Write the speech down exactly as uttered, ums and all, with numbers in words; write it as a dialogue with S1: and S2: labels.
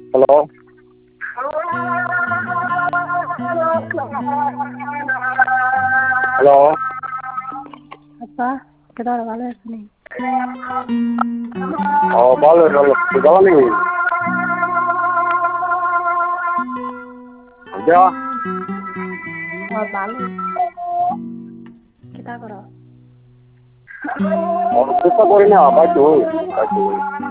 S1: hello hello
S2: ಅಪ್ಪ ಕೆಡಾರ ವಾಲೆ ಹಸ್ನಿ
S1: ও ভালো ভালো জানি যা
S2: ও ভালো কেটা কর
S1: অসুস্থ করি না বাইক হই বাইক হই